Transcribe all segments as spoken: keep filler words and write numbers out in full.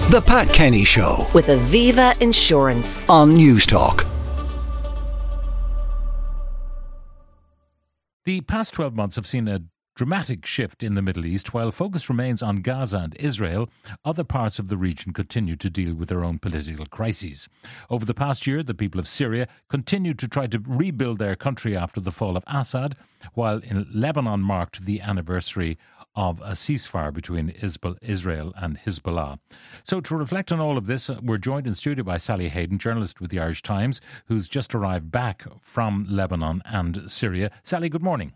The Pat Kenny Show with Aviva Insurance on Newstalk. The past twelve months have seen a dramatic shift in the Middle East. While focus remains on Gaza and Israel, other parts of the region continue to deal with their own political crises. Over the past year, the people of Syria continued to try to rebuild their country after the fall of Assad, while in Lebanon marked the anniversary of a ceasefire between Israel and Hezbollah. So to reflect on all of this, we're joined in studio by Sally Hayden, journalist with the Irish Times, who's just arrived back from Lebanon and Syria. Sally, good morning.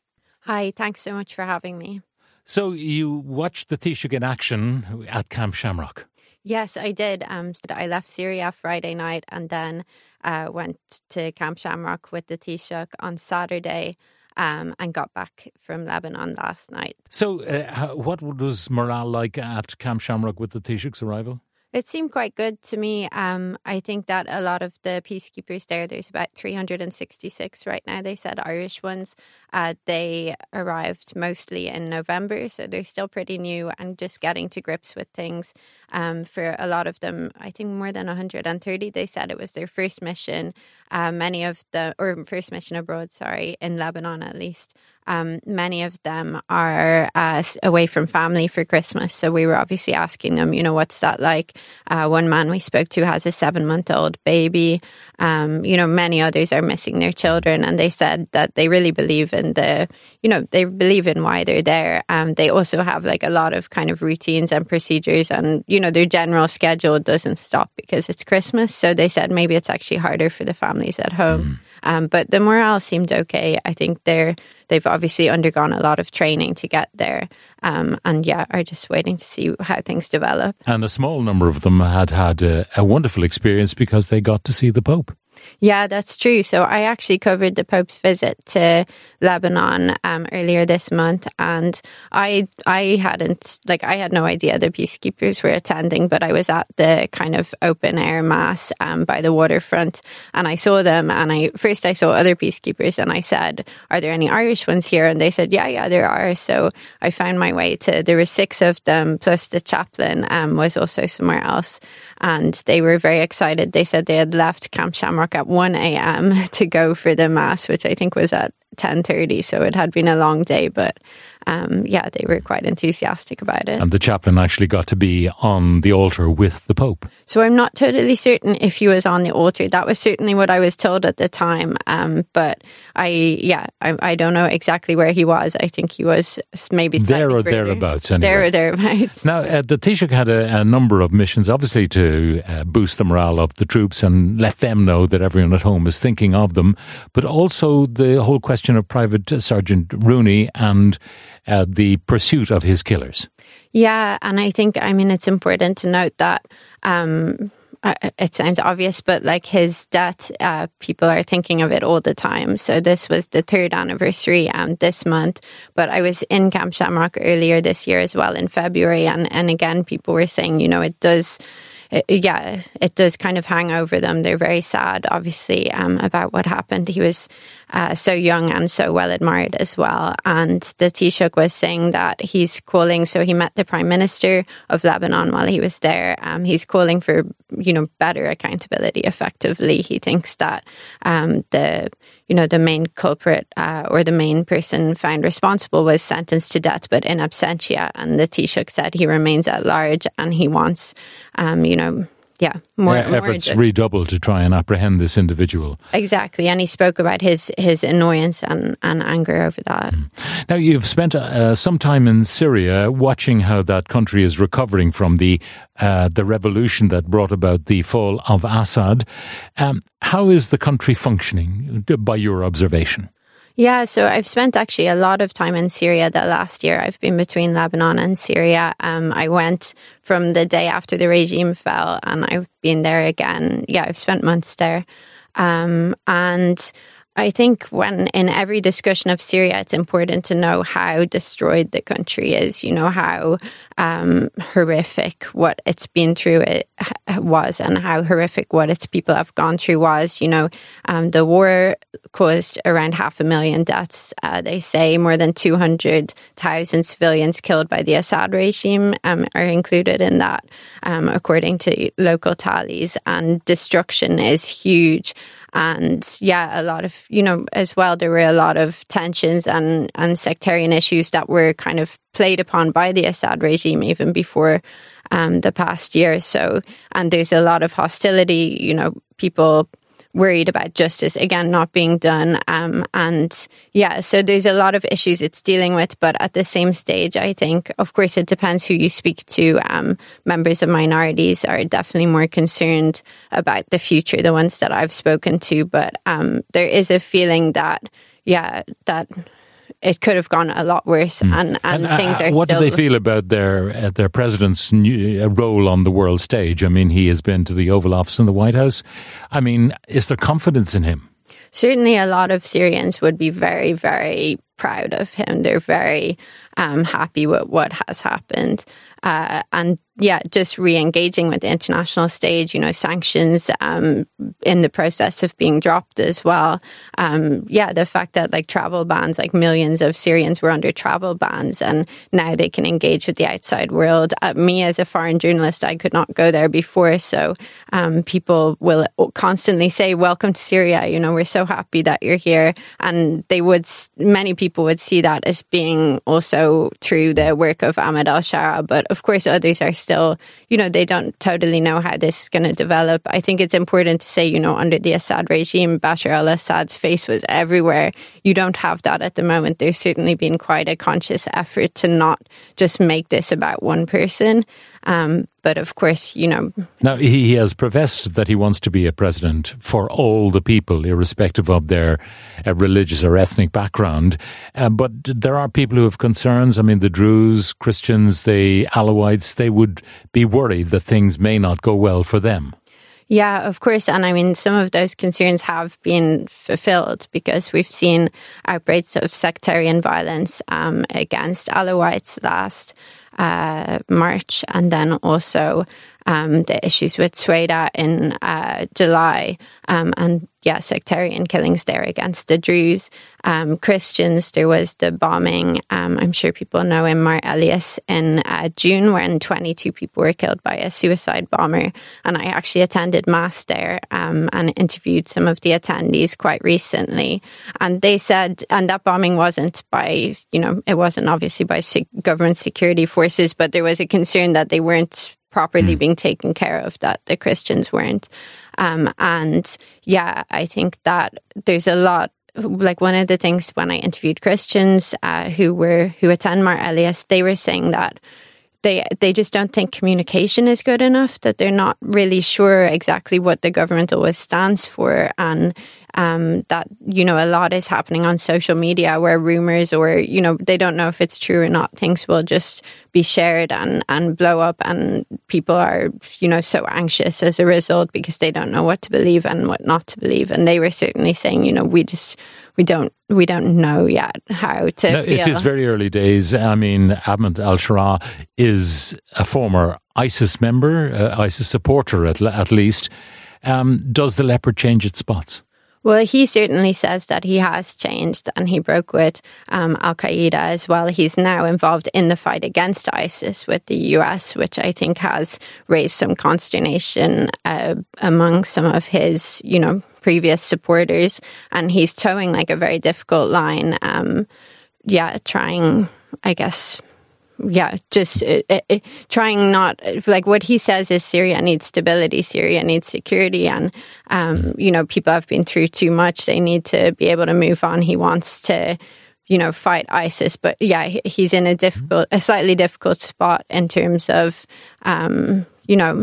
Hi, thanks so much for having me. So you watched the Taoiseach in action at Camp Shamrock? Yes, I did. Um, I left Syria Friday night and then uh, went to Camp Shamrock with the Taoiseach on Saturday um, and got back from Lebanon last night. So uh, what was morale like at Camp Shamrock with the Taoiseach's arrival? It seemed quite good to me. Um, I think that a lot of the peacekeepers there, there's about three hundred sixty-six right now, they said, Irish ones. Uh, they arrived mostly in November, so they're still pretty new and just getting to grips with things. Um, for a lot of them, I think more than one hundred thirty, they said it was their first mission. Uh, many of the, or first mission abroad, sorry, in Lebanon at least. Um, many of them are uh, away from family for Christmas. So we were obviously asking them, you know, what's that like? Uh, one man we spoke to has a seven-month-old baby. Um, you know, many others are missing their children. And they said that they really believe in the, you know, they believe in why they're there. Um, they also have like a lot of kind of routines and procedures. And, you know, their general schedule doesn't stop because it's Christmas. So they said maybe it's actually harder for the families at home. Mm. Um, but the morale seemed okay. I think they're they've obviously undergone a lot of training to get there. Um, and yeah, are just waiting to see how things develop. And a small number of them had had a, a wonderful experience because they got to see the Pope. Yeah, that's true. So I actually covered the Pope's visit to Lebanon um, earlier this month, and I I hadn't, like, I had no idea the peacekeepers were attending, but I was at the kind of open air mass um, by the waterfront, and I saw them, and I first I saw other peacekeepers, and I said, are there any Irish ones here? And they said, yeah, yeah, there are. So I found my way to, there were six of them, plus the chaplain um, was also somewhere else, and they were very excited. They said they had left Camp Shamrock at one a.m. to go for the mass, which I think was at ten thirty, so it had been a long day, but um, yeah, they were quite enthusiastic about it. And the chaplain actually got to be on the altar with the Pope. So I'm not totally certain if he was on the altar. That was certainly what I was told at the time, um, but I, yeah, I, I don't know exactly where he was. I think he was maybe there or further. thereabouts. Anyway. There or thereabouts. Now, uh, the Taoiseach had a, a number of missions, obviously to uh, boost the morale of the troops and let them know that everyone at home is thinking of them, but also the whole question of Private Sergeant Rooney and uh, the pursuit of his killers. Yeah, and I think, I mean, it's important to note that um, it sounds obvious, but like his death, uh, people are thinking of it all the time. So this was the third anniversary um, this month, but I was in Camp Shamrock earlier this year as well in February, and, and again, people were saying, you know, it does... It, yeah, it does kind of hang over them. They're very sad, obviously, um, about what happened. He was uh, so young and so well admired as well. And the Taoiseach was saying that he's calling, so he met the Prime Minister of Lebanon while he was there. Um, he's calling for, you know, better accountability, effectively. He thinks that um, the... you know, the main culprit uh, or the main person found responsible was sentenced to death, but in absentia. And the Taoiseach said he remains at large and he wants, um, you know, yeah, more, uh, more efforts ju- redoubled to try and apprehend this individual. Exactly. And he spoke about his, his annoyance and, and anger over that. Mm. Now, you've spent uh, some time in Syria watching how that country is recovering from the uh, the revolution that brought about the fall of Assad. Um, how is the country functioning by your observation? Yeah, so I've spent actually a lot of time in Syria the last year. I've been between Lebanon and Syria. Um, I went from the day after the regime fell, and I've been there again. Yeah, I've spent months there. Um, and I think when in every discussion of Syria, it's important to know how destroyed the country is, you know, how um, horrific what it's been through it was and how horrific what its people have gone through was. You know, um, the war caused around half a million deaths. Uh, they say more than two hundred thousand civilians killed by the Assad regime um, are included in that, um, according to local tallies, and destruction is huge. And yeah, a lot of, you know, as well, there were a lot of tensions and, and sectarian issues that were kind of played upon by the Assad regime even before um, the past year. So, and there's a lot of hostility, you know, people worried about justice, again, not being done. Um, and yeah, so there's a lot of issues it's dealing with. But at the same stage, I think, of course, it depends who you speak to. Um, members of minorities are definitely more concerned about the future, the ones that I've spoken to. But um, there is a feeling that, yeah, that it could have gone a lot worse, mm. and, and, and things uh, are what still... do they feel about their uh, their president's new, uh, role on the world stage? I mean, he has been to the Oval Office in the White House. I mean, is there confidence in him? Certainly a lot of Syrians would be very, very proud of him. They're very um, happy with what has happened. Uh, and yeah, just re-engaging with the international stage, you know, sanctions um, in the process of being dropped as well. Um, yeah, the fact that like travel bans, like millions of Syrians were under travel bans and now they can engage with the outside world. Uh, me as a foreign journalist, I could not go there before. So um, people will constantly say, welcome to Syria. You know, we're so happy that you're here. And they would, many people would see that as being also through the work of Ahmed al-Shara. But of course, others are still, you know, they don't totally know how this is going to develop. I think it's important to say, you know, under the Assad regime, Bashar al-Assad's face was everywhere. You don't have that at the moment. There's certainly been quite a conscious effort to not just make this about one person. Um, but of course, you know... Now, he, he has professed that he wants to be a president for all the people, irrespective of their uh, religious or ethnic background. Uh, but there are people who have concerns. I mean, the Druze, Christians, the Alawites, they would be worried that things may not go well for them. Yeah, of course. And I mean, some of those concerns have been fulfilled because we've seen outbreaks of sectarian violence um, against Alawites last uh, March, and then also um, the issues with Sueda in uh, July, um, and yeah, sectarian killings there against the Druze. Um, Christians, there was the bombing, um, I'm sure people know, in Mar Elias in uh, June, when twenty-two people were killed by a suicide bomber. And I actually attended Mass there um, and interviewed some of the attendees quite recently. And they said, and that bombing wasn't by, you know, it wasn't obviously by se- government security forces, but there was a concern that they weren't properly mm. being taken care of, that the Christians weren't. Um, and yeah, I think that there's a lot, like one of the things when I interviewed Christians uh, who were who attend Mar Elias, they were saying that they they just don't think communication is good enough, that they're not really sure exactly what the government always stands for, and um, that, you know, a lot is happening on social media where rumors, or, you know, they don't know if it's true or not. Things will just be shared and, and blow up, and people are, you know, so anxious as a result because they don't know what to believe and what not to believe. And they were certainly saying, you know, we just, we don't, we don't know yet how to no, feel. It is very early days. I mean, Ahmed al-Shara is a former ISIS member, uh, ISIS supporter at, at least. Um, does the leopard change its spots? Well, he certainly says that he has changed, and he broke with um, Al-Qaeda as well. He's now involved in the fight against ISIS with the U S, which I think has raised some consternation uh, among some of his, you know, previous supporters. And he's towing like a very difficult line. Um, yeah, trying, I guess... Yeah, just uh, uh, trying not, like what he says is Syria needs stability, Syria needs security, and, um, you know, people have been through too much. They need to be able to move on. He wants to, you know, fight ISIS. But yeah, he's in a difficult, a slightly difficult spot in terms of, um, you know,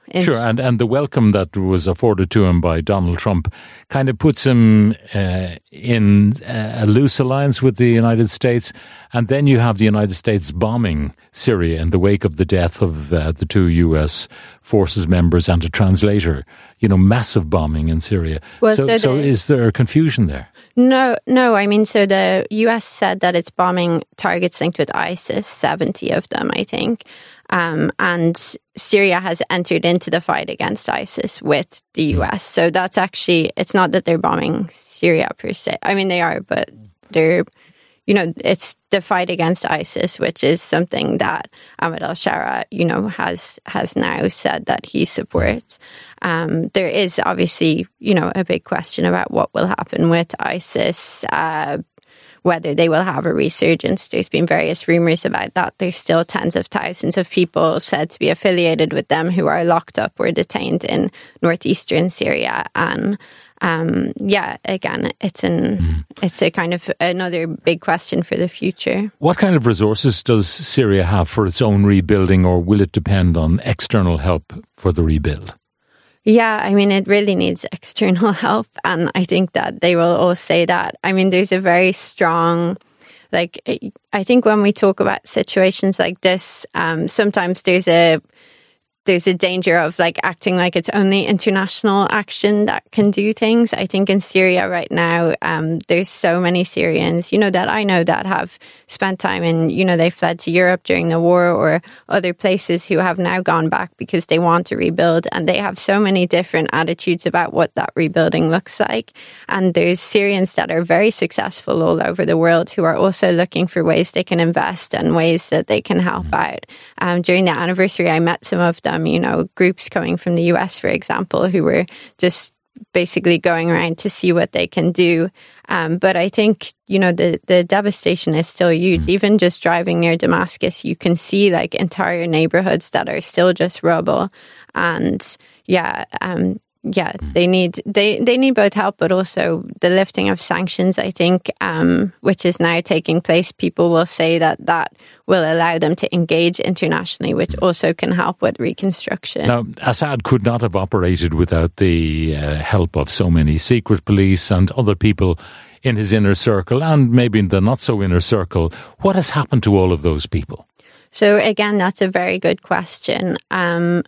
In- sure, and, and the welcome that was afforded to him by Donald Trump kind of puts him uh, in a loose alliance with the United States. And then you have the United States bombing Syria in the wake of the death of uh, the two U S forces members and a translator. You know, massive bombing in Syria. Well, so, so, so the, is there confusion there? No, no. I mean, so the U S said that it's bombing targets linked with ISIS, seventy of them, I think. Um, and Syria has entered into the fight against ISIS with the U S. So that's actually, it's not that they're bombing Syria per se. I mean, they are, but they're, you know, it's the fight against ISIS, which is something that Ahmed al-Shara, you know, has has now said that he supports. Um, there is obviously, you know, a big question about what will happen with ISIS, uh, whether they will have a resurgence. There's been various rumors about that. There's still tens of thousands of people said to be affiliated with them who are locked up or detained in northeastern Syria. And um, yeah, again, it's an mm. it's a kind of another big question for the future. What kind of resources does Syria have for its own rebuilding, or will it depend on external help for the rebuild? Yeah, I mean, it really needs external help. And I think that they will all say that. I mean, there's a very strong, like, I think when we talk about situations like this, um, sometimes there's a there's a danger of like acting like it's only international action that can do things. I think in Syria right now, um, there's so many Syrians, you know, that I know that have spent time in, you know, they fled to Europe during the war or other places who have now gone back because they want to rebuild. And they have so many different attitudes about what that rebuilding looks like. And there's Syrians that are very successful all over the world who are also looking for ways they can invest and ways that they can help out. Um, during the anniversary, I met some of them, you know, groups coming from the U S, for example, who were just basically going around to see what they can do. Um, but I think, you know, the, the devastation is still huge. Mm. Even just driving near Damascus, you can see like entire neighborhoods that are still just rubble. And yeah, um, yeah, they need they, they need both help, but also the lifting of sanctions, I think, um, which is now taking place. People will say that that will allow them to engage internationally, which also can help with reconstruction. Now, Assad could not have operated without the uh, help of so many secret police and other people in his inner circle, and maybe in the not-so-inner circle. What has happened to all of those people? So, again, that's a very good question. Um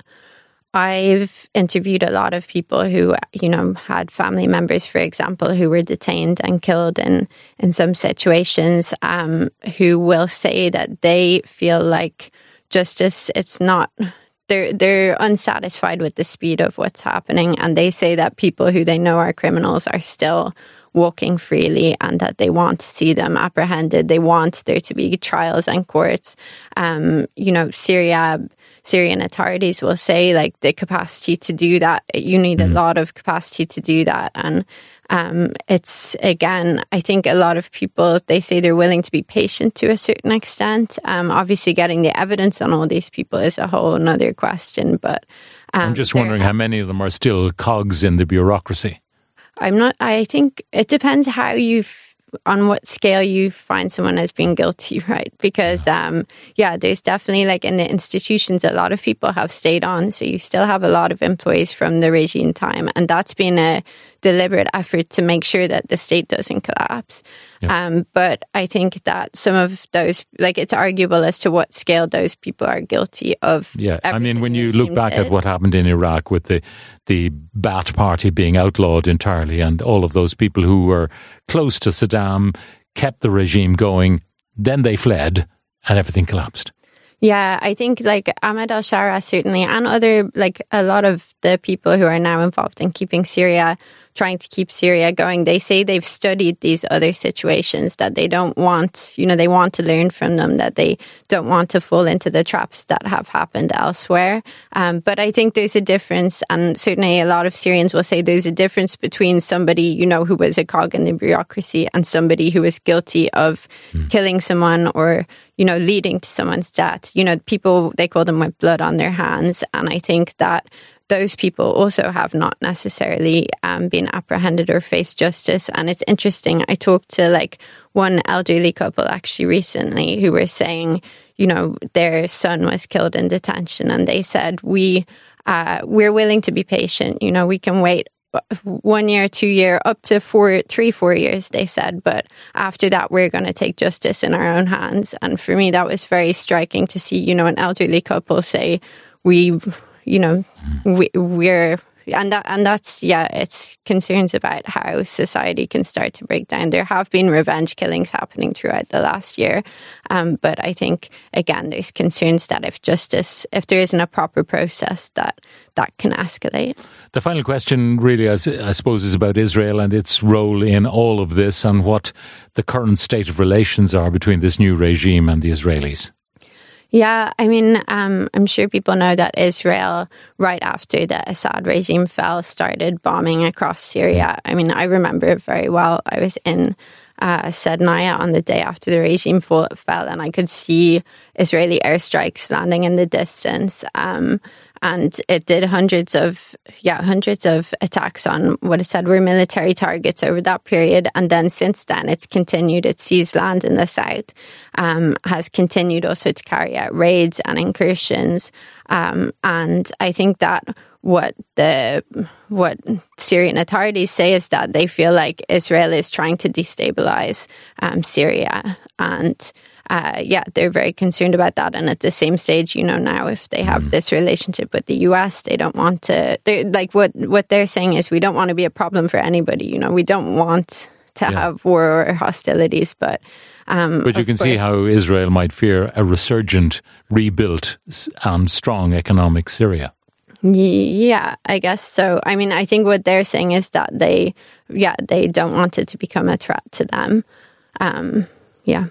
I've interviewed a lot of people who, you know, had family members, for example, who were detained and killed in, in some situations, um, who will say that they feel like justice, it's not, they're, they're unsatisfied with the speed of what's happening. And they say that people who they know are criminals are still walking freely and that they want to see them apprehended. They want there to be trials and courts. Um, you know, Syria... Syrian authorities will say, like, the capacity to do that, you need a lot of capacity to do that. And um, it's, again, I think a lot of people, they say they're willing to be patient to a certain extent. Um, obviously, getting the evidence on all these people is a whole another question. But um, I'm just wondering how many of them are still cogs in the bureaucracy. I'm not, I think it depends how you've, on what scale you find someone as being guilty, right? Because, um, yeah, there's definitely, like, in the institutions, a lot of people have stayed on. So you still have a lot of employees from the regime time. And that's been a deliberate effort to make sure that the state doesn't collapse. Yeah. Um, but I think that some of those, like, it's arguable as to what scale those people are guilty of. Yeah, I mean, when you look back did. at what happened in Iraq with the, the Ba'ath Party being outlawed entirely and all of those people who were close to Saddam kept the regime going, then they fled and everything collapsed. Yeah, I think like Ahmed al-Shara certainly, and other, like a lot of the people who are now involved in keeping Syria, trying to keep Syria going, they say they've studied these other situations, that they don't want, you know, they want to learn from them, that they don't want to fall into the traps that have happened elsewhere. Um, but I think there's a difference, and certainly a lot of Syrians will say there's a difference between somebody, you know, who was a cog in the bureaucracy and somebody who was guilty of mm. killing someone or, you know, leading to someone's death. You know, people, they call them with blood on their hands. And I think that those people also have not necessarily um, been apprehended or faced justice. And it's interesting. I talked to like one elderly couple actually recently who were saying, you know, their son was killed in detention. And they said, we uh, we're willing to be patient. You know, we can wait one year, two year, up to four, three, four years, they said. But after that, we're going to take justice in our own hands. And for me, that was very striking to see, you know, an elderly couple say, we, you know, we, we're, and that, and that's, yeah, it's concerns about how society can start to break down. There have been revenge killings happening throughout the last year. Um, but I think, again, there's concerns that if justice, if there isn't a proper process, that that can escalate. The final question really, I, I suppose, is about Israel and its role in all of this and what the current state of relations are between this new regime and the Israelis. Yeah, I mean, um, I'm sure people know that Israel, right after the Assad regime fell, started bombing across Syria. I mean, I remember it very well. I was in uh, Sednaya on the day after the regime fell, and I could see Israeli airstrikes landing in the distance. Um, and it did hundreds of, yeah, hundreds of attacks on what it said were military targets over that period. And then since then, it's continued. It seized land in the south, um, has continued also to carry out raids and incursions. Um, and I think that what the what Syrian authorities say is that they feel like Israel is trying to destabilize um, Syria, and Uh, yeah, they're very concerned about that. And at the same stage, you know, now if they have mm. this relationship with the U S, they don't want to, like what, what they're saying is we don't want to be a problem for anybody. You know, we don't want to yeah. have war or hostilities, but... Um, but you can see how Israel might fear a resurgent, rebuilt and strong economic Syria. Yeah, I guess so. I mean, I think what they're saying is that they, yeah, they don't want it to become a threat to them. Um, yeah.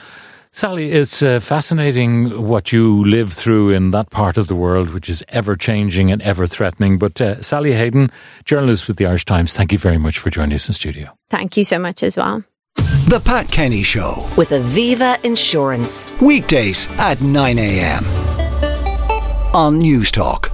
Sally, it's uh, fascinating what you live through in that part of the world, which is ever-changing and ever-threatening. But uh, Sally Hayden, journalist with the Irish Times, thank you very much for joining us in studio. Thank you so much as well. The Pat Kenny Show with Aviva Insurance. Weekdays at nine a.m. on News Talk.